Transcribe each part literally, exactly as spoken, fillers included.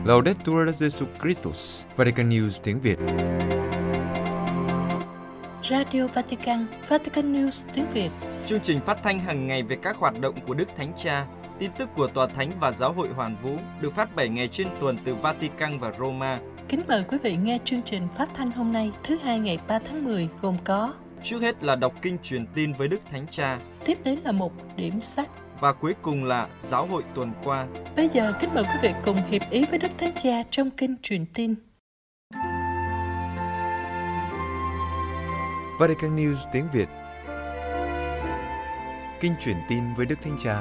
Laudetur Jesus Christus, Vatican News tiếng Việt. Radio Vatican, Vatican News tiếng Việt. Chương trình phát thanh hàng ngày về các hoạt động của Đức Thánh Cha, tin tức của Tòa Thánh và Giáo hội Hoàn Vũ được phát bảy ngày trên tuần từ Vatican và Roma. Kính mời quý vị nghe chương trình phát thanh hôm nay thứ hai ngày ba tháng mười gồm có: trước hết là đọc kinh truyền tin với Đức Thánh Cha, tiếp đến là một điểm sách và cuối cùng là Giáo hội tuần qua. Bây giờ kính mời quý vị cùng hiệp ý với Đức Thánh Cha trong kinh truyền tin. Vatican News tiếng Việt. Kinh truyền tin với Đức Thánh Cha.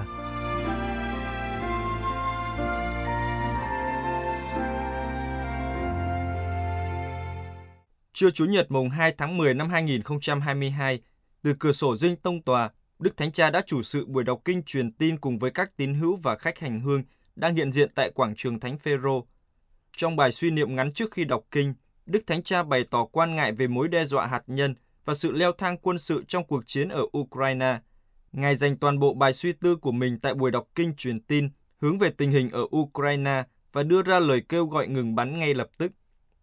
Trưa Chủ nhật mùng hai tháng mười năm hai nghìn không trăm hai mươi hai, từ cửa sổ dinh tông tòa, Đức Thánh Cha đã chủ sự buổi đọc kinh truyền tin cùng với các tín hữu và khách hành hương đang hiện diện tại quảng trường Thánh Phêrô. Trong bài suy niệm ngắn trước khi đọc kinh, Đức Thánh Cha bày tỏ quan ngại về mối đe dọa hạt nhân và sự leo thang quân sự trong cuộc chiến ở Ukraine. Ngài dành toàn bộ bài suy tư của mình tại buổi đọc kinh truyền tin hướng về tình hình ở Ukraine và đưa ra lời kêu gọi ngừng bắn ngay lập tức.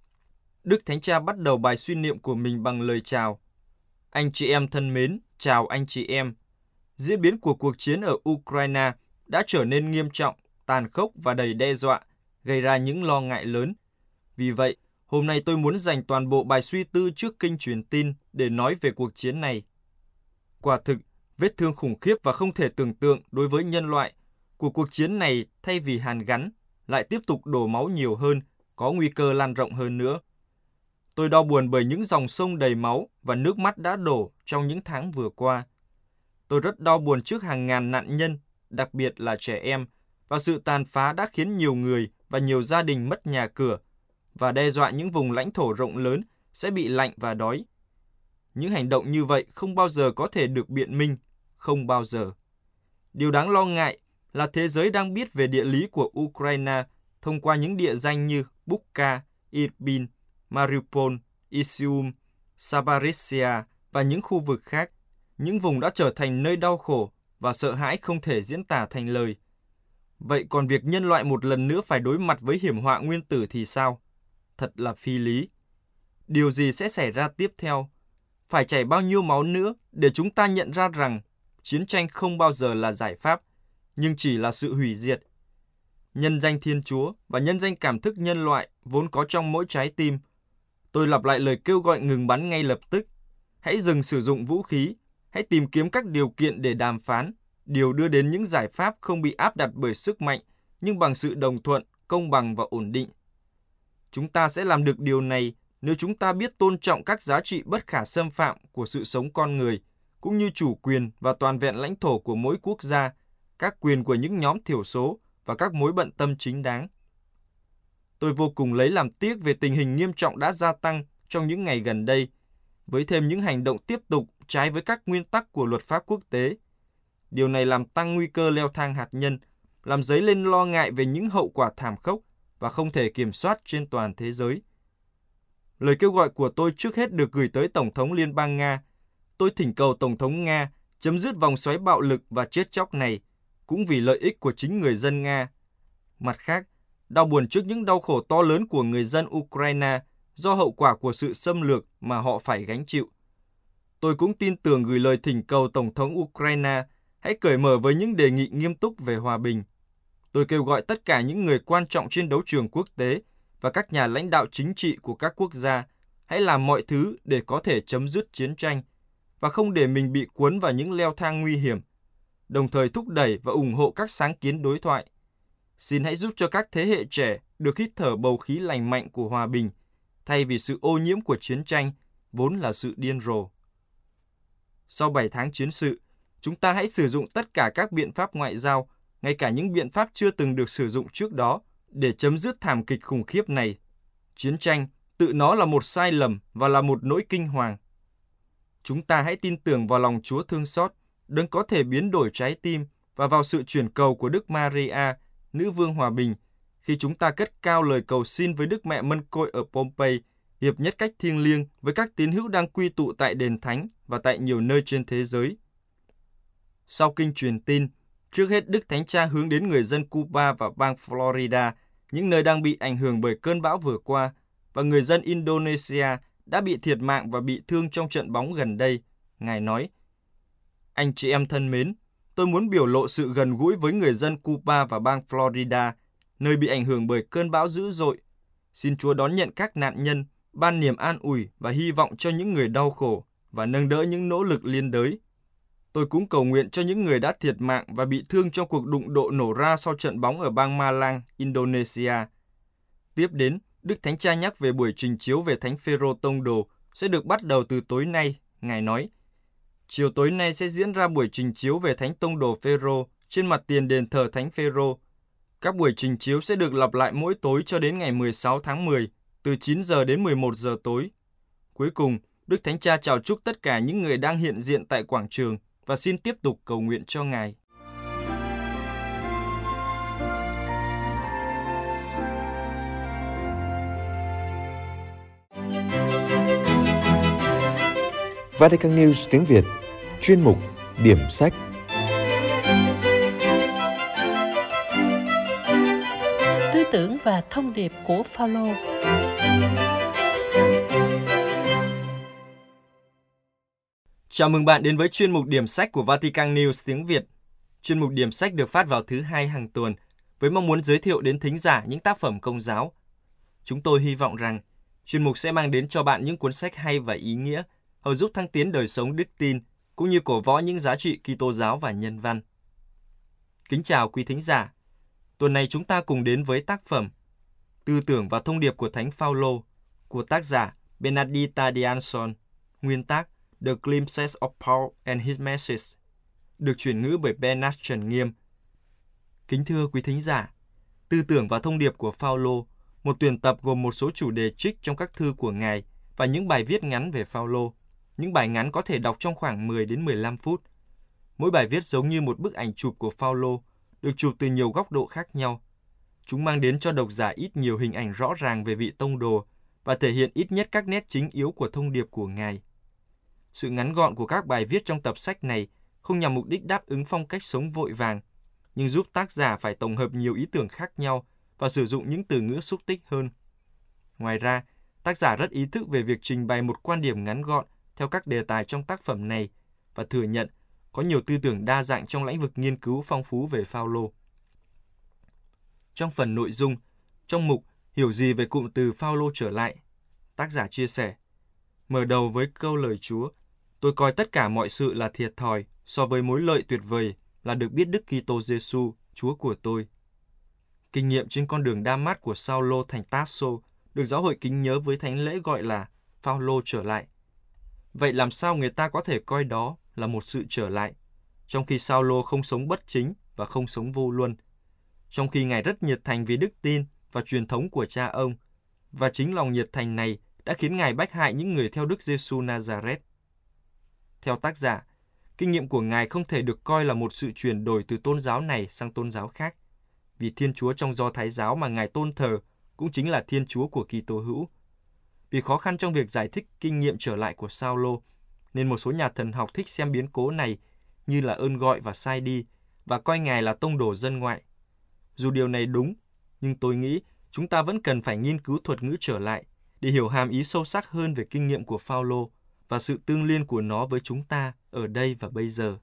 Đức Thánh Cha bắt đầu bài suy niệm của mình bằng lời chào. Anh chị em thân mến, chào anh chị em. Diễn biến của cuộc chiến ở Ukraine đã trở nên nghiêm trọng, tàn khốc và đầy đe dọa, gây ra những lo ngại lớn. Vì vậy, hôm nay tôi muốn dành toàn bộ bài suy tư trước kinh truyền tin để nói về cuộc chiến này. Quả thực, vết thương khủng khiếp và không thể tưởng tượng đối với nhân loại của cuộc chiến này thay vì hàn gắn, lại tiếp tục đổ máu nhiều hơn, có nguy cơ lan rộng hơn nữa. Tôi đau buồn bởi những dòng sông đầy máu và nước mắt đã đổ trong những tháng vừa qua. Tôi rất đau buồn trước hàng ngàn nạn nhân, đặc biệt là trẻ em, và sự tàn phá đã khiến nhiều người và nhiều gia đình mất nhà cửa và đe dọa những vùng lãnh thổ rộng lớn sẽ bị lạnh và đói. Những hành động như vậy không bao giờ có thể được biện minh, không bao giờ. Điều đáng lo ngại là thế giới đang biết về địa lý của Ukraine thông qua những địa danh như Bucha, Irpin, Mariupol, Izium, Zaporizhzhia và những khu vực khác. Những vùng đã trở thành nơi đau khổ và sợ hãi không thể diễn tả thành lời. Vậy còn việc nhân loại một lần nữa phải đối mặt với hiểm họa nguyên tử thì sao? Thật là phi lý. Điều gì sẽ xảy ra tiếp theo? Phải chảy bao nhiêu máu nữa để chúng ta nhận ra rằng chiến tranh không bao giờ là giải pháp, nhưng chỉ là sự hủy diệt. Nhân danh Thiên Chúa và nhân danh cảm thức nhân loại vốn có trong mỗi trái tim, tôi lặp lại lời kêu gọi ngừng bắn ngay lập tức. Hãy dừng sử dụng vũ khí, hãy tìm kiếm các điều kiện để đàm phán, điều đưa đến những giải pháp không bị áp đặt bởi sức mạnh, nhưng bằng sự đồng thuận, công bằng và ổn định. Chúng ta sẽ làm được điều này nếu chúng ta biết tôn trọng các giá trị bất khả xâm phạm của sự sống con người, cũng như chủ quyền và toàn vẹn lãnh thổ của mỗi quốc gia, các quyền của những nhóm thiểu số và các mối bận tâm chính đáng. Tôi vô cùng lấy làm tiếc về tình hình nghiêm trọng đã gia tăng trong những ngày gần đây, với thêm những hành động tiếp tục trái với các nguyên tắc của luật pháp quốc tế. Điều này làm tăng nguy cơ leo thang hạt nhân, làm dấy lên lo ngại về những hậu quả thảm khốc và không thể kiểm soát trên toàn thế giới. Lời kêu gọi của tôi trước hết được gửi tới Tổng thống Liên bang Nga. Tôi thỉnh cầu Tổng thống Nga chấm dứt vòng xoáy bạo lực và chết chóc này, cũng vì lợi ích của chính người dân Nga. Mặt khác, đau buồn trước những đau khổ to lớn của người dân Ukraine do hậu quả của sự xâm lược mà họ phải gánh chịu. Tôi cũng tin tưởng gửi lời thỉnh cầu Tổng thống Ukraine hãy cởi mở với những đề nghị nghiêm túc về hòa bình. Tôi kêu gọi tất cả những người quan trọng trên đấu trường quốc tế và các nhà lãnh đạo chính trị của các quốc gia hãy làm mọi thứ để có thể chấm dứt chiến tranh và không để mình bị cuốn vào những leo thang nguy hiểm, đồng thời thúc đẩy và ủng hộ các sáng kiến đối thoại. Xin hãy giúp cho các thế hệ trẻ được hít thở bầu khí lành mạnh của hòa bình, thay vì sự ô nhiễm của chiến tranh, vốn là sự điên rồ. Sau bảy tháng chiến sự, chúng ta hãy sử dụng tất cả các biện pháp ngoại giao, ngay cả những biện pháp chưa từng được sử dụng trước đó, để chấm dứt thảm kịch khủng khiếp này. Chiến tranh tự nó là một sai lầm và là một nỗi kinh hoàng. Chúng ta hãy tin tưởng vào lòng Chúa thương xót, đấng có thể biến đổi trái tim, và vào sự chuyển cầu của Đức Maria, Nữ Vương Hòa Bình, khi chúng ta cất cao lời cầu xin với Đức Mẹ Mân Côi ở Pompei, hiệp nhất cách thiêng liêng với các tín hữu đang quy tụ tại đền thánh và tại nhiều nơi trên thế giới. Sau kinh truyền tin, trước hết Đức Thánh Cha hướng đến người dân Cuba và bang Florida, những nơi đang bị ảnh hưởng bởi cơn bão vừa qua, và người dân Indonesia đã bị thiệt mạng và bị thương trong trận bóng gần đây. Ngài nói, anh chị em thân mến, tôi muốn biểu lộ sự gần gũi với người dân Cuba và bang Florida, nơi bị ảnh hưởng bởi cơn bão dữ dội. Xin Chúa đón nhận các nạn nhân, ban niềm an ủi và hy vọng cho những người đau khổ và nâng đỡ những nỗ lực liên đới. Tôi cũng cầu nguyện cho những người đã thiệt mạng và bị thương trong cuộc đụng độ nổ ra sau trận bóng ở bang Malang, Indonesia. Tiếp đến, Đức Thánh Cha nhắc về buổi trình chiếu về Thánh Phêrô Tông Đồ sẽ được bắt đầu từ tối nay. Ngài nói, chiều tối nay sẽ diễn ra buổi trình chiếu về Thánh Tông Đồ Phêrô trên mặt tiền đền thờ Thánh Phêrô. Các buổi trình chiếu sẽ được lặp lại mỗi tối cho đến ngày mười sáu tháng mười, từ chín giờ đến mười một giờ tối. Cuối cùng, Đức Thánh Cha chào chúc tất cả những người đang hiện diện tại quảng trường và xin tiếp tục cầu nguyện cho Ngài. Vatican News tiếng Việt, chuyên mục Điểm sách. Tư tưởng và thông điệp của Phao-lô. Chào mừng bạn đến với chuyên mục Điểm sách của Vatican News tiếng Việt. Chuyên mục Điểm sách được phát vào thứ hai hàng tuần với mong muốn giới thiệu đến thính giả những tác phẩm công giáo. Chúng tôi hy vọng rằng chuyên mục sẽ mang đến cho bạn những cuốn sách hay và ý nghĩa, hầu giúp thăng tiến đời sống đức tin cũng như cổ võ những giá trị Kitô giáo và nhân văn. Kính chào quý thính giả. Tuần này chúng ta cùng đến với tác phẩm Tư tưởng và thông điệp của Thánh Phao-lô của tác giả Benedita de Anson, nguyên tác The Glimpses of Paul and His Message, được chuyển ngữ bởi Bernard Trần Nghiêm. Kính thưa quý thính giả, Tư tưởng và thông điệp của Phao-lô, một tuyển tập gồm một số chủ đề trích trong các thư của Ngài và những bài viết ngắn về Phao-lô. Những bài ngắn có thể đọc trong khoảng mười đến mười lăm phút. Mỗi bài viết giống như một bức ảnh chụp của Phao-lô, được chụp từ nhiều góc độ khác nhau. Chúng mang đến cho độc giả ít nhiều hình ảnh rõ ràng về vị tông đồ và thể hiện ít nhất các nét chính yếu của thông điệp của Ngài. Sự ngắn gọn của các bài viết trong tập sách này không nhằm mục đích đáp ứng phong cách sống vội vàng, nhưng giúp tác giả phải tổng hợp nhiều ý tưởng khác nhau và sử dụng những từ ngữ xúc tích hơn. Ngoài ra, tác giả rất ý thức về việc trình bày một quan điểm ngắn gọn theo các đề tài trong tác phẩm này và thừa nhận có nhiều tư tưởng đa dạng trong lĩnh vực nghiên cứu phong phú về Phao-lô. Trong phần nội dung, trong mục Hiểu gì về cụm từ Phao-lô trở lại, tác giả chia sẻ, mở đầu với câu lời Chúa, tôi coi tất cả mọi sự là thiệt thòi so với mối lợi tuyệt vời là được biết Đức Kitô Giêsu, Chúa của tôi. Kinh nghiệm trên con đường Đa-mát của Sao-lô thành Tát-sô được giáo hội kính nhớ với thánh lễ gọi là Phao-lô trở lại. Vậy làm sao người ta có thể coi đó là một sự trở lại, trong khi Sao-lô không sống bất chính và không sống vô luân, trong khi Ngài rất nhiệt thành vì đức tin và truyền thống của cha ông, và chính lòng nhiệt thành này đã khiến Ngài bách hại những người theo Đức Giêsu Nazareth. Theo tác giả, kinh nghiệm của Ngài không thể được coi là một sự chuyển đổi từ tôn giáo này sang tôn giáo khác, vì Thiên Chúa trong Do Thái giáo mà Ngài tôn thờ cũng chính là Thiên Chúa của Kitô hữu. Vì khó khăn trong việc giải thích kinh nghiệm trở lại của Sao-lô, nên một số nhà thần học thích xem biến cố này như là ơn gọi và sai đi, và coi Ngài là tông đồ dân ngoại. Dù điều này đúng, nhưng tôi nghĩ chúng ta vẫn cần phải nghiên cứu thuật ngữ trở lại để hiểu hàm ý sâu sắc hơn về kinh nghiệm của Phao-lô và sự tương liên của nó với chúng ta ở đây và bây giờ.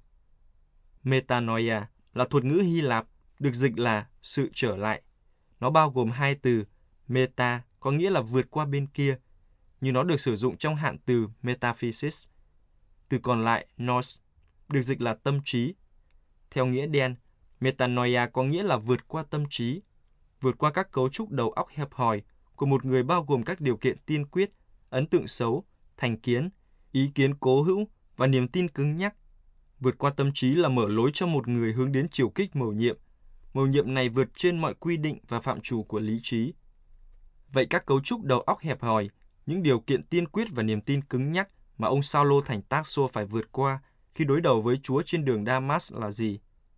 Metanoia là thuật ngữ Hy Lạp, được dịch là sự trở lại. Nó bao gồm hai từ meta, có nghĩa là vượt qua bên kia, nhưng nó được sử dụng trong hạn từ metaphysics. Từ còn lại, nous, được dịch là tâm trí. Theo nghĩa đen, metanoia có nghĩa là vượt qua tâm trí, vượt qua các cấu trúc đầu óc hẹp hòi của một người bao gồm các điều kiện tiên quyết, ấn tượng xấu, thành kiến, ý kiến cố hữu và niềm tin cứng nhắc. Vượt qua tâm trí là mở lối cho một người hướng đến chiều kích mầu nhiệm. Mầu nhiệm này vượt trên mọi quy định và phạm trù của lý trí. Vậy các cấu trúc đầu óc hẹp hòi, những điều kiện tiên quyết và niềm tin cứng nhắc mà ông Sao-lô thành Tát-sô phải vượt qua khi đối đầu với Chúa trên đường Đa-mát là gì?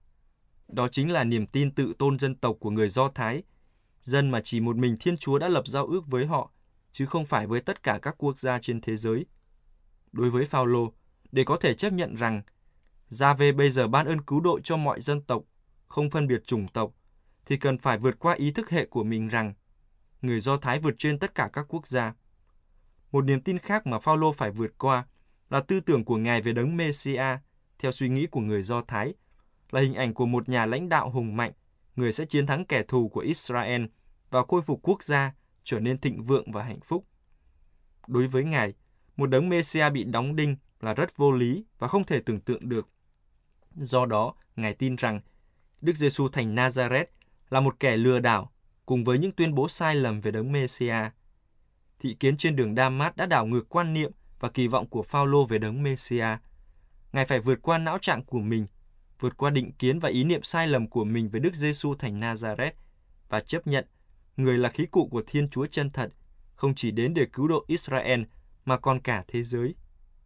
Đó chính là niềm tin tự tôn dân tộc của người Do Thái, dân mà chỉ một mình Thiên Chúa đã lập giao ước với họ, chứ không phải với tất cả các quốc gia trên thế giới. Đối với Phao-lô, để có thể chấp nhận rằng Gia-vê bây giờ ban ơn cứu độ cho mọi dân tộc, không phân biệt chủng tộc, thì cần phải vượt qua ý thức hệ của mình rằng người Do Thái vượt trên tất cả các quốc gia. Một niềm tin khác mà Phao-lô phải vượt qua là tư tưởng của Ngài về đấng Mê-si-a, theo suy nghĩ của người Do Thái, là hình ảnh của một nhà lãnh đạo hùng mạnh, người sẽ chiến thắng kẻ thù của Israel và khôi phục quốc gia trở nên thịnh vượng và hạnh phúc. Đối với Ngài, một đấng Mê-si-a bị đóng đinh là rất vô lý và không thể tưởng tượng được. Do đó, Ngài tin rằng Đức Giê-xu thành Nazareth là một kẻ lừa đảo cùng với những tuyên bố sai lầm về đấng Mê-si-a. Thị kiến trên đường Đa-mát đã đảo ngược quan niệm và kỳ vọng của Phao-lô về đấng Mê-si-a. Ngài phải vượt qua não trạng của mình, vượt qua định kiến và ý niệm sai lầm của mình về Đức Giê-xu thành Nazareth và chấp nhận người là khí cụ của Thiên Chúa chân thật, không chỉ đến để cứu độ Israel mà còn cả thế giới.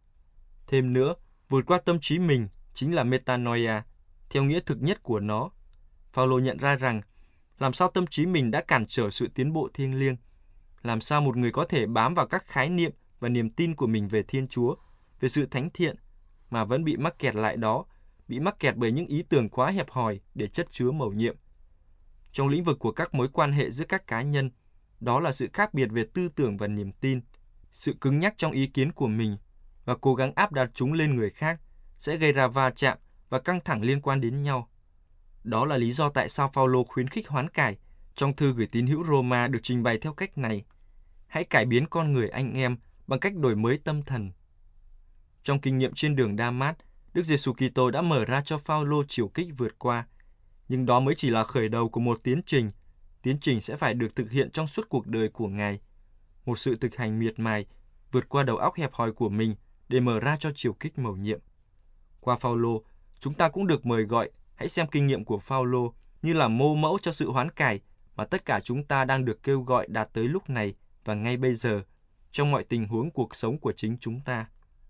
Thêm nữa, vượt qua tâm trí mình chính là metanoia, theo nghĩa thực nhất của nó. Phao-lô nhận ra rằng làm sao tâm trí mình đã cản trở sự tiến bộ thiêng liêng, làm sao một người có thể bám vào các khái niệm và niềm tin của mình về Thiên Chúa, về sự thánh thiện, mà vẫn bị mắc kẹt lại đó, bị mắc kẹt bởi những ý tưởng quá hẹp hòi để chất chứa mầu nhiệm. Trong lĩnh vực của các mối quan hệ giữa các cá nhân, đó là sự khác biệt về tư tưởng và niềm tin, sự cứng nhắc trong ý kiến của mình và cố gắng áp đặt chúng lên người khác sẽ gây ra va chạm và căng thẳng liên quan đến nhau. Đó là lý do tại sao Phao-lô khuyến khích hoán cải trong thư gửi tín hữu Roma được trình bày theo cách này: hãy cải biến con người anh em bằng cách đổi mới tâm thần. Trong kinh nghiệm trên đường Đa-mát, Đức Giê-xu Kitô đã mở ra cho Phao-lô chiều kích vượt qua, nhưng đó mới chỉ là khởi đầu của một tiến trình. Tiến trình sẽ phải được thực hiện trong suốt cuộc đời của Ngài, một sự thực hành miệt mài, vượt qua đầu óc hẹp hòi của mình để mở ra cho chiều kích mầu nhiệm. Qua Phao-lô, chúng ta cũng được mời gọi hãy xem kinh nghiệm của Phao-lô như là mô mẫu cho sự hoán cải mà tất cả chúng ta đang được kêu gọi đạt tới lúc này và ngay bây giờ, trong mọi tình huống cuộc sống của chính chúng ta.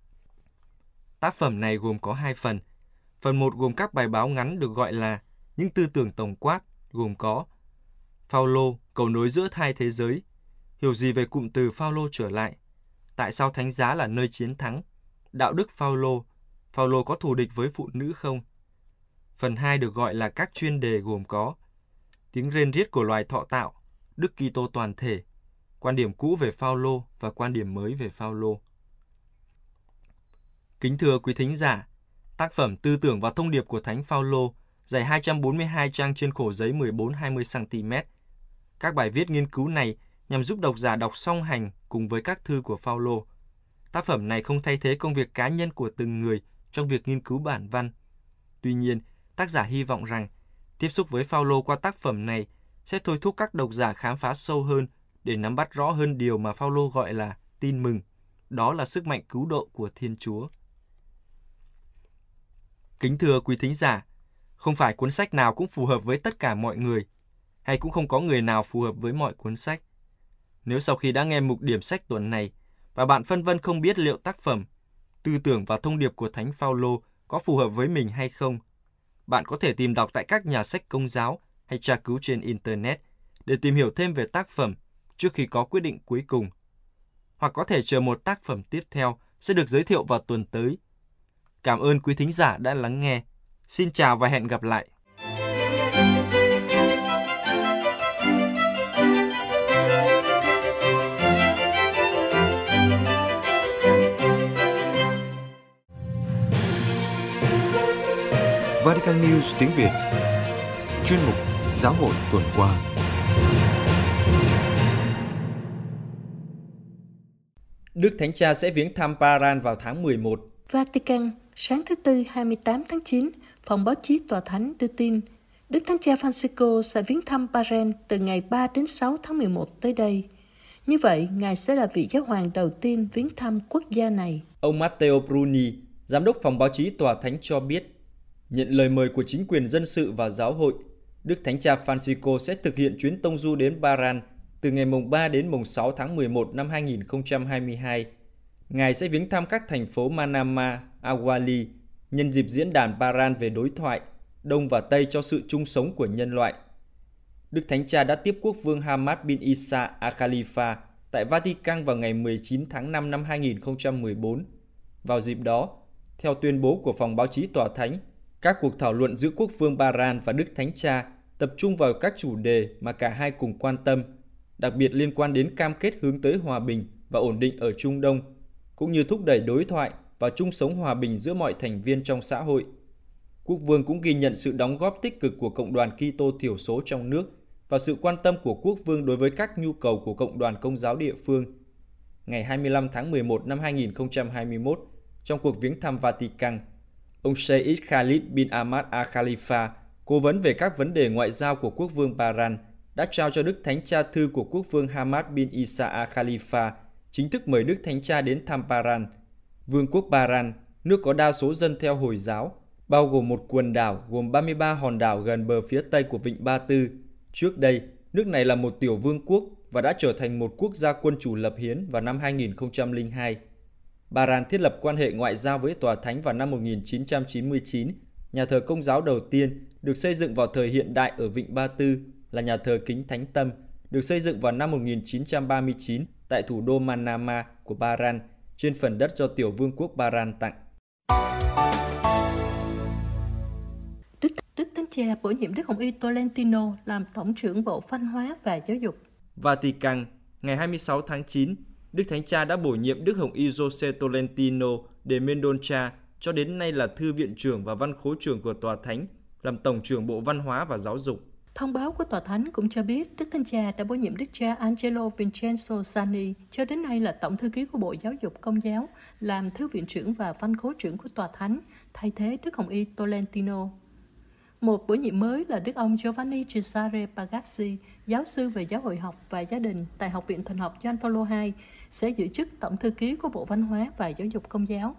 Tác phẩm này gồm có hai phần. Phần một gồm các bài báo ngắn được gọi là những tư tưởng tổng quát, gồm có Phao-lô, cầu nối giữa hai thế giới, hiểu gì về cụm từ Phao-lô trở lại, tại sao thánh giá là nơi chiến thắng, đạo đức Phao-lô, Phao-lô có thù địch với phụ nữ không? Phần hai được gọi là các chuyên đề gồm có tiếng rên riết của loài thọ tạo, Đức Kitô toàn thể, quan điểm cũ về Phao-lô và quan điểm mới về Phao-lô. Kính thưa quý thính giả, tác phẩm Tư tưởng và thông điệp của Thánh Phao-lô dày hai trăm bốn mươi hai trang trên khổ giấy mười bốn trên hai mươi xăng-ti-mét. Các bài viết nghiên cứu này nhằm giúp độc giả đọc song hành cùng với các thư của Phao-lô. Tác phẩm này không thay thế công việc cá nhân của từng người trong việc nghiên cứu bản văn. Tuy nhiên, tác giả hy vọng rằng tiếp xúc với Phao-lô qua tác phẩm này sẽ thôi thúc các độc giả khám phá sâu hơn để nắm bắt rõ hơn điều mà Phao-lô gọi là tin mừng. Đó là sức mạnh cứu độ của Thiên Chúa. Kính thưa quý thính giả, không phải cuốn sách nào cũng phù hợp với tất cả mọi người, hay cũng không có người nào phù hợp với mọi cuốn sách. Nếu sau khi đã nghe mục điểm sách tuần này và bạn phân vân không biết liệu tác phẩm Tư tưởng và thông điệp của Thánh Phao-lô có phù hợp với mình hay không, bạn có thể tìm đọc tại các nhà sách Công giáo hay tra cứu trên Internet để tìm hiểu thêm về tác phẩm trước khi có quyết định cuối cùng. Hoặc có thể chờ một tác phẩm tiếp theo sẽ được giới thiệu vào tuần tới. Cảm ơn quý thính giả đã lắng nghe. Xin chào và hẹn gặp lại. Vatican News tiếng Việt. Chuyên mục Giáo hội tuần qua. Đức Thánh Cha sẽ viếng thăm Bahrain vào tháng mười một. Vatican, sáng thứ Tư hai mươi tám tháng chín, phòng báo chí Tòa Thánh đưa tin Đức Thánh Cha Francisco sẽ viếng thăm Bahrain từ ngày ba đến sáu tháng mười một tới đây. Như vậy, Ngài sẽ là vị giáo hoàng đầu tiên viếng thăm quốc gia này. Ông Matteo Bruni, giám đốc phòng báo chí Tòa Thánh cho biết, nhận lời mời của chính quyền dân sự và giáo hội, Đức Thánh Cha Francisco sẽ thực hiện chuyến tông du đến Bahrain từ ngày mùng ba đến mùng sáu tháng mười một năm hai nghìn không trăm hai mươi hai. Ngài sẽ viếng thăm các thành phố Manama, Awali nhân dịp diễn đàn Bahrain về đối thoại, Đông và Tây cho sự chung sống của nhân loại. Đức Thánh Cha đã tiếp quốc vương Hamad bin Isa Al Khalifa tại Vatican vào ngày mười chín tháng năm năm hai nghìn không trăm mười bốn. Vào dịp đó, theo tuyên bố của phòng báo chí Tòa Thánh, các cuộc thảo luận giữa quốc vương Bahrain và Đức Thánh Cha tập trung vào các chủ đề mà cả hai cùng quan tâm, đặc biệt liên quan đến cam kết hướng tới hòa bình và ổn định ở Trung Đông, cũng như thúc đẩy đối thoại và chung sống hòa bình giữa mọi thành viên trong xã hội. Quốc vương cũng ghi nhận sự đóng góp tích cực của cộng đoàn Kitô thiểu số trong nước và sự quan tâm của quốc vương đối với các nhu cầu của cộng đoàn Công giáo địa phương. Ngày hai mươi lăm tháng mười một năm hai nghìn không trăm hai mươi mốt, trong cuộc viếng thăm Vatican, ông Sheikh Khalid bin Ahmad Al Khalifa, cố vấn về các vấn đề ngoại giao của quốc vương Bahrain, đã trao cho Đức Thánh Cha thư của quốc vương Hamad bin Isa Al Khalifa, chính thức mời Đức Thánh Cha đến thăm Bahrain. Vương quốc Bahrain, nước có đa số dân theo Hồi giáo, bao gồm một quần đảo gồm ba mươi ba hòn đảo gần bờ phía tây của Vịnh Ba Tư. Trước đây, nước này là một tiểu vương quốc và đã trở thành một quốc gia quân chủ lập hiến vào năm hai nghìn không trăm lẻ hai. Bahrain thiết lập quan hệ ngoại giao với Tòa Thánh vào năm một nghìn chín trăm chín mươi chín. Nhà thờ Công giáo đầu tiên được xây dựng vào thời hiện đại ở Vịnh Ba Tư là nhà thờ Kính Thánh Tâm, được xây dựng vào năm một nghìn chín trăm ba mươi chín tại thủ đô Manama của Bahrain, trên phần đất do tiểu vương quốc Bahrain tặng. Đức, Đức Thánh Cha bổ nhiệm Đức Hồng Y Tolentino làm Tổng trưởng Bộ Văn hóa và Giáo dục. Vatican, ngày hai mươi sáu tháng chín, Đức Thánh Cha đã bổ nhiệm Đức Hồng Y José Tolentino de Mendoza, cho đến nay là Thư viện trưởng và Văn khố trưởng của Tòa Thánh, làm Tổng trưởng Bộ Văn hóa và Giáo dục. Thông báo của Tòa Thánh cũng cho biết Đức Thánh Cha đã bổ nhiệm Đức cha Angelo Vincenzo Sani, cho đến nay là Tổng thư ký của Bộ Giáo dục Công giáo, làm Thư viện trưởng và Văn khố trưởng của Tòa Thánh, thay thế Đức Hồng Y Tolentino. Một bổ nhiệm mới là Đức ông Giovanni Cesare Pagazzi, giáo sư về giáo hội học và gia đình tại Học viện Thần học Gioan Phaolô hai, sẽ giữ chức Tổng thư ký của Bộ Văn hóa và Giáo dục Công giáo.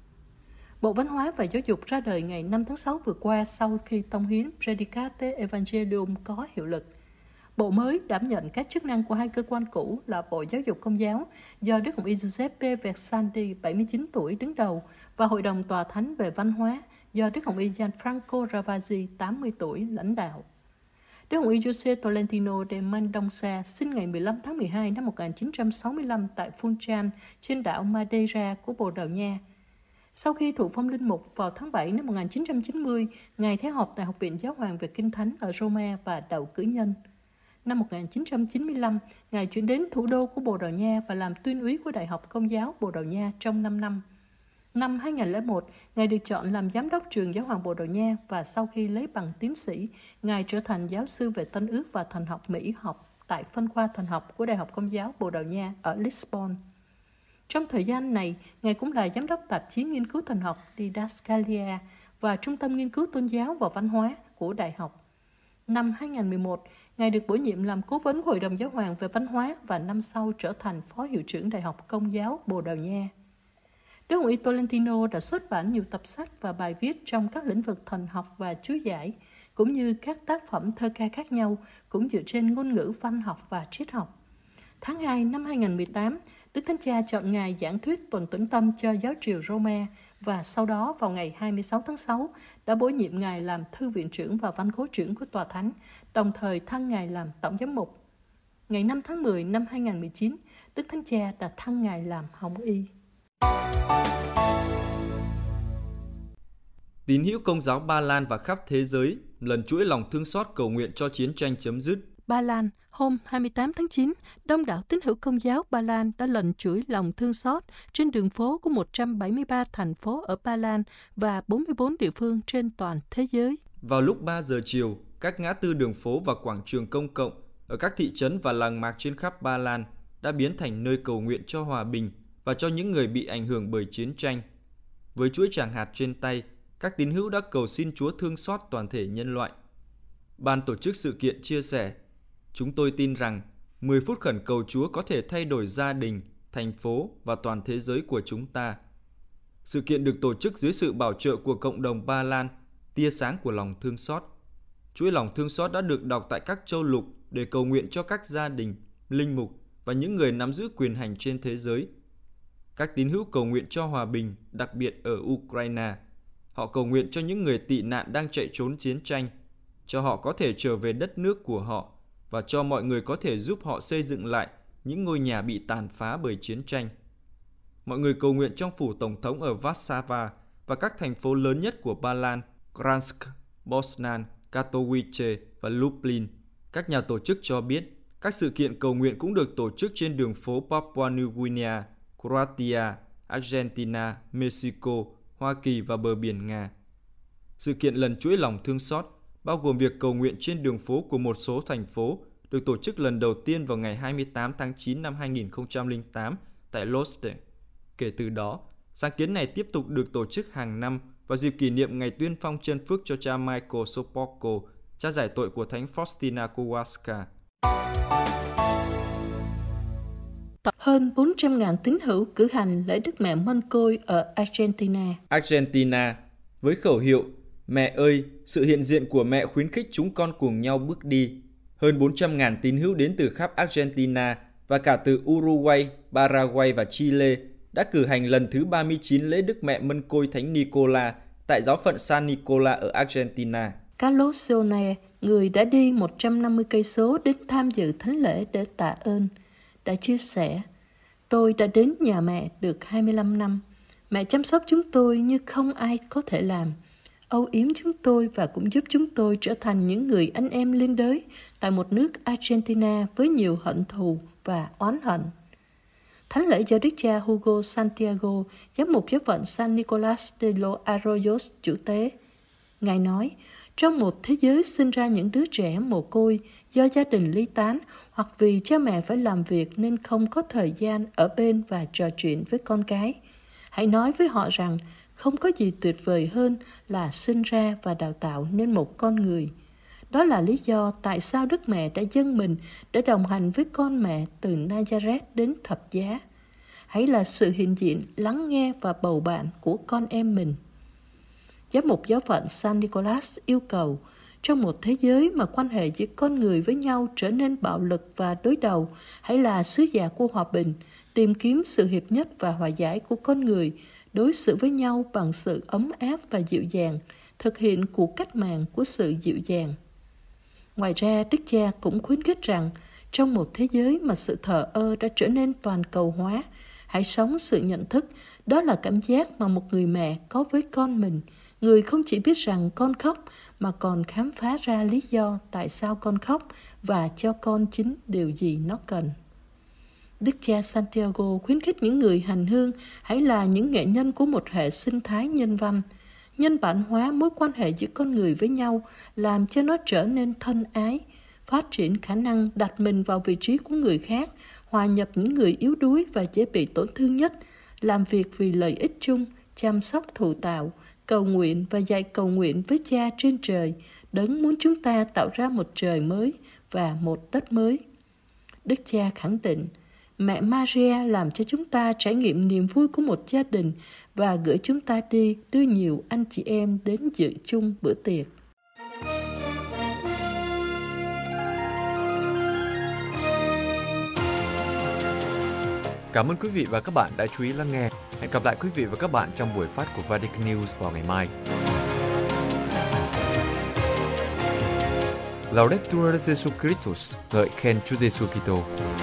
Bộ Văn hóa và Giáo dục ra đời ngày năm tháng sáu vừa qua sau khi tông hiến Predicate Evangelium có hiệu lực. Bộ mới đảm nhận các chức năng của hai cơ quan cũ là Bộ Giáo dục Công giáo do Đức Hồng Y Giuseppe Versandi, bảy mươi chín tuổi, đứng đầu, và Hội đồng Tòa Thánh về Văn hóa do Đức Hồng Y Gianfranco Ravasi, tám mươi tuổi, lãnh đạo. Đức Hồng Y José Tolentino de Mendoza sinh ngày mười lăm tháng mười hai năm một nghìn chín trăm sáu mươi lăm tại Funchal, trên đảo Madeira của Bồ Đào Nha. Sau khi thụ phong linh mục vào tháng bảy năm một nghìn chín trăm chín mươi, Ngài theo học tại Học viện Giáo hoàng về Kinh Thánh ở Roma và đậu cử nhân. Năm một nghìn chín trăm chín mươi lăm, Ngài chuyển đến thủ đô của Bồ Đào Nha và làm tuyên úy của Đại học Công giáo Bồ Đào Nha trong năm năm. Năm hai nghìn không trăm lẻ một, Ngài được chọn làm giám đốc trường Giáo hoàng Bồ Đào Nha và sau khi lấy bằng tiến sĩ, Ngài trở thành giáo sư về Tân ước và thần học Mỹ học tại phân khoa thần học của Đại học Công giáo Bồ Đào Nha ở Lisbon. Trong thời gian này, Ngài cũng là giám đốc tạp chí nghiên cứu thần học Didascalia và Trung tâm Nghiên cứu Tôn giáo và Văn hóa của Đại học. Năm hai nghìn không trăm mười một, Ngài được bổ nhiệm làm cố vấn Hội đồng Giáo hoàng về Văn hóa và năm sau trở thành Phó Hiệu trưởng Đại học Công giáo Bồ Đào Nha. Đức Hồng Y Tolentino đã xuất bản nhiều tập sách và bài viết trong các lĩnh vực thần học và chú giải, cũng như các tác phẩm thơ ca khác nhau, cũng dựa trên ngôn ngữ văn học và triết học. Tháng hai năm hai nghìn không trăm mười tám, Đức Thánh Cha chọn Ngài giảng thuyết tuần tĩnh tâm cho giáo triều Roma và sau đó vào ngày hai mươi sáu tháng sáu đã bổ nhiệm Ngài làm Thư viện trưởng và Văn khố trưởng của Tòa Thánh, đồng thời thăng Ngài làm Tổng giám mục. Ngày năm tháng mười năm hai nghìn không trăm mười chín, Đức Thánh Cha đã thăng Ngài làm Hồng Y. Tín hữu Công giáo Ba Lan và khắp thế giới lần chuỗi lòng thương xót cầu nguyện cho chiến tranh chấm dứt. Ba Lan, hôm hai mươi tám tháng chín, đông đảo tín hữu Công giáo Ba Lan đã lần chuỗi lòng thương xót trên đường phố của một trăm bảy mươi ba thành phố ở Ba Lan và bốn mươi bốn địa phương trên toàn thế giới. Vào lúc ba giờ chiều, các ngã tư đường phố và quảng trường công cộng ở các thị trấn và làng mạc trên khắp Ba Lan đã biến thành nơi cầu nguyện cho hòa bình và cho những người bị ảnh hưởng bởi chiến tranh. Với chuỗi tràng hạt trên tay, các tín hữu đã cầu xin Chúa thương xót toàn thể nhân loại. Ban tổ chức sự kiện chia sẻ, chúng tôi tin rằng mười phút khẩn cầu Chúa có thể thay đổi gia đình, thành phố và toàn thế giới của chúng ta. Sự kiện được tổ chức dưới sự bảo trợ của cộng đồng Ba Lan, tia sáng của lòng thương xót. Chuỗi lòng thương xót đã được đọc tại các châu lục để cầu nguyện cho các gia đình, linh mục và những người nắm giữ quyền hành trên thế giới. Các tín hữu cầu nguyện cho hòa bình, đặc biệt ở Ukraine. Họ cầu nguyện cho những người tị nạn đang chạy trốn chiến tranh, cho họ có thể trở về đất nước của họ và cho mọi người có thể giúp họ xây dựng lại những ngôi nhà bị tàn phá bởi chiến tranh. Mọi người cầu nguyện trong phủ tổng thống ở Warsaw và các thành phố lớn nhất của Ba Lan, Gdansk, Poznan, Katowice và Lublin. Các nhà tổ chức cho biết, các sự kiện cầu nguyện cũng được tổ chức trên đường phố Papua New Guinea, Croatia, Argentina, Mexico, Hoa Kỳ và bờ biển Nga. Sự kiện lần chuỗi lòng thương xót, bao gồm việc cầu nguyện trên đường phố của một số thành phố, được tổ chức lần đầu tiên vào ngày hai mươi tám tháng chín năm hai nghìn không trăm lẻ tám tại Loste. Kể từ đó, sáng kiến này tiếp tục được tổ chức hàng năm vào dịp kỷ niệm ngày tuyên phong chân phước cho cha Michael Sopoćko, cha giải tội của Thánh Faustina Kowalska. Hơn bốn trăm nghìn tín hữu cử hành lễ Đức Mẹ Mân Côi ở Argentina. Argentina, với khẩu hiệu Mẹ ơi, sự hiện diện của mẹ khuyến khích chúng con cùng nhau bước đi. Hơn bốn trăm nghìn tín hữu đến từ khắp Argentina và cả từ Uruguay, Paraguay và Chile đã cử hành lần thứ ba mươi chín lễ Đức Mẹ Mân Côi Thánh Nicola tại giáo phận San Nicola ở Argentina. Carlos Sone, người đã đi một trăm năm mươi cây số đến tham dự thánh lễ để tạ ơn, đã chia sẻ: "Tôi đã đến nhà mẹ được hai mươi lăm năm. Mẹ chăm sóc chúng tôi như không ai có thể làm, âu yếm chúng tôi và cũng giúp chúng tôi trở thành những người anh em liên đới tại một nước Argentina với nhiều hận thù và oán hận." Thánh lễ do Đức cha Hugo Santiago, giám mục giáo phận San Nicolás de los Arroyos chủ tế. Ngài nói, trong một thế giới sinh ra những đứa trẻ mồ côi do gia đình ly tán hoặc vì cha mẹ phải làm việc nên không có thời gian ở bên và trò chuyện với con cái, hãy nói với họ rằng không có gì tuyệt vời hơn là sinh ra và đào tạo nên một con người. Đó là lý do tại sao Đức Mẹ đã dâng mình để đồng hành với con mẹ từ Nazareth đến thập giá. Hãy là sự hiện diện, lắng nghe và bầu bạn của con em mình. Giám mục giáo phận San Nicolás yêu cầu, trong một thế giới mà quan hệ giữa con người với nhau trở nên bạo lực và đối đầu, hãy là sứ giả của hòa bình, tìm kiếm sự hiệp nhất và hòa giải của con người, đối xử với nhau bằng sự ấm áp và dịu dàng, thực hiện cuộc cách mạng của sự dịu dàng. Ngoài ra, Đức Cha cũng khuyến khích rằng, trong một thế giới mà sự thờ ơ đã trở nên toàn cầu hóa, hãy sống sự nhận thức, đó là cảm giác mà một người mẹ có với con mình, người không chỉ biết rằng con khóc mà còn khám phá ra lý do tại sao con khóc và cho con chính điều gì nó cần. Đức cha Santiago khuyến khích những người hành hương hãy là những nghệ nhân của một hệ sinh thái nhân văn, nhân bản hóa mối quan hệ giữa con người với nhau, làm cho nó trở nên thân ái, phát triển khả năng đặt mình vào vị trí của người khác, hòa nhập những người yếu đuối và dễ bị tổn thương nhất, làm việc vì lợi ích chung, chăm sóc thụ tạo, cầu nguyện và dạy cầu nguyện với Cha trên trời, đấng muốn chúng ta tạo ra một trời mới và một đất mới. Đức Cha khẳng định, Mẹ Maria làm cho chúng ta trải nghiệm niềm vui của một gia đình và gửi chúng ta đi đưa nhiều anh chị em đến dự chung bữa tiệc. Cảm ơn quý vị và các bạn đã chú ý lắng nghe. Hẹn gặp lại quý vị và các bạn trong buổi phát của Vatican News vào ngày mai. Laudetur Jesu Christus, ngợi khen Chúa Giêsu Kitô.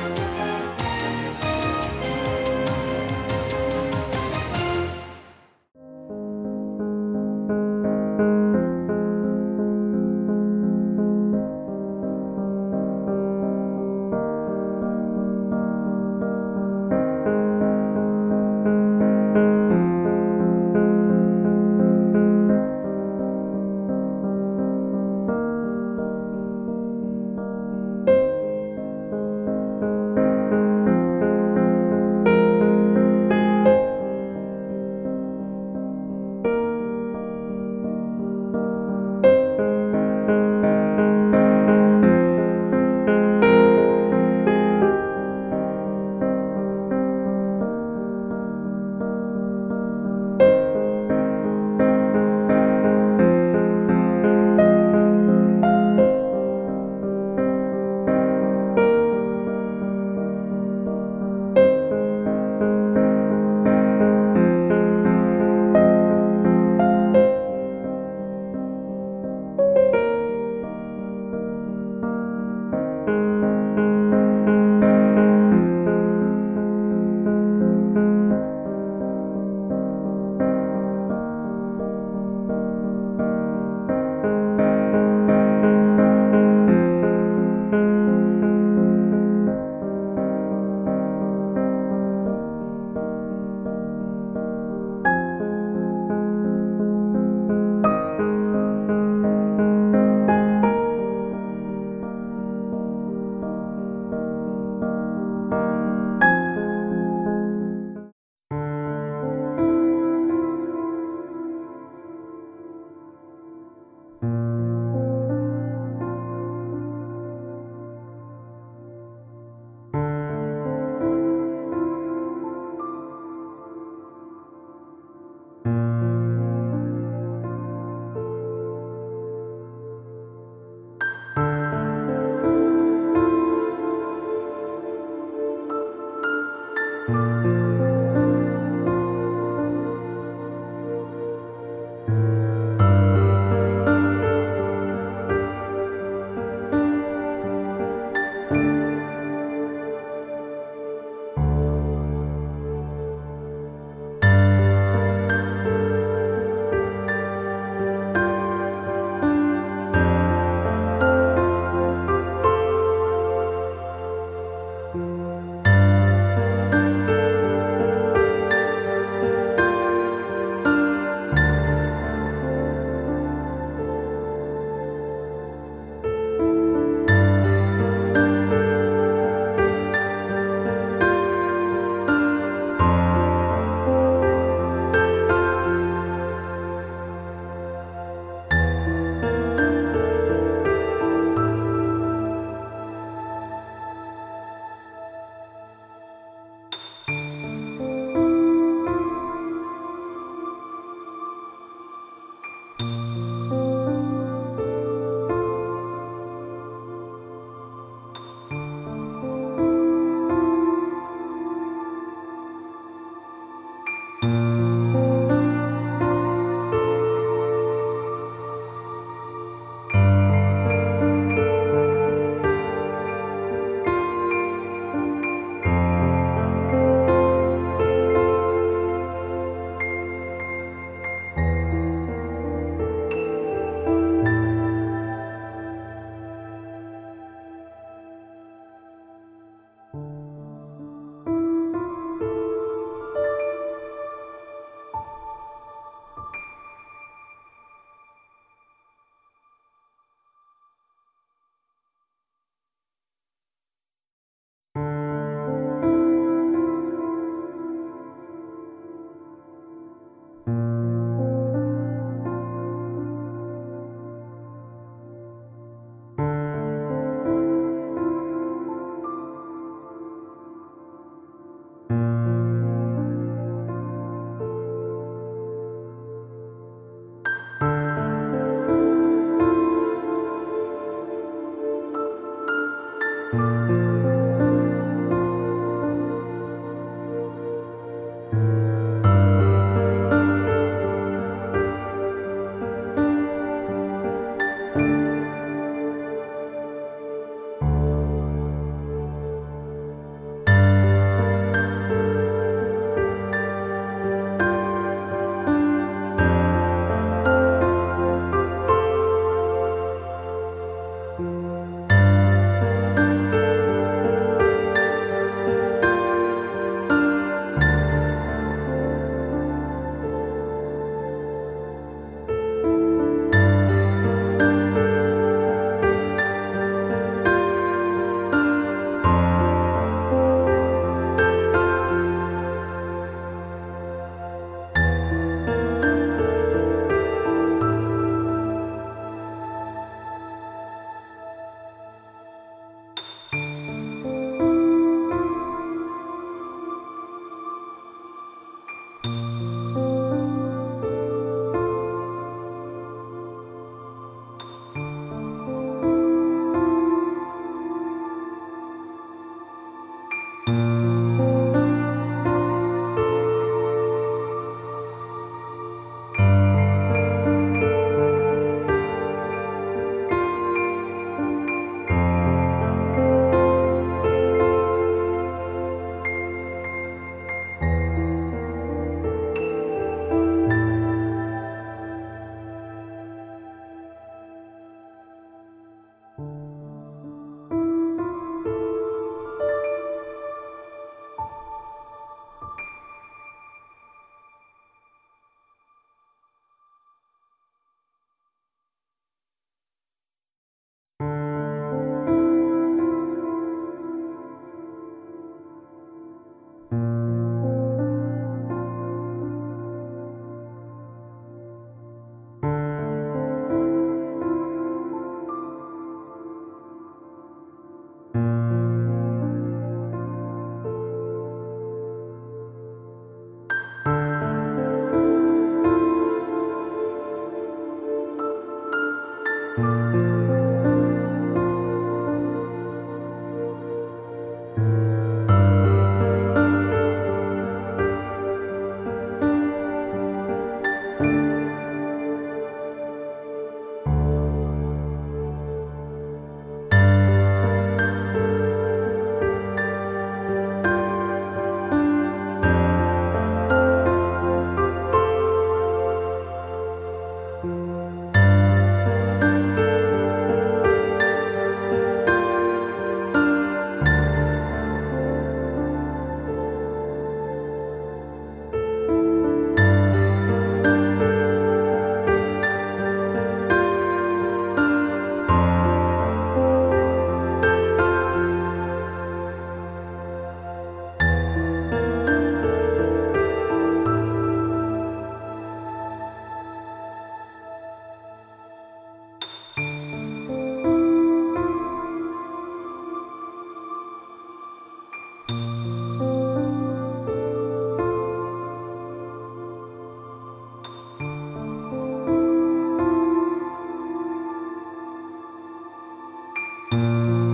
Thank you.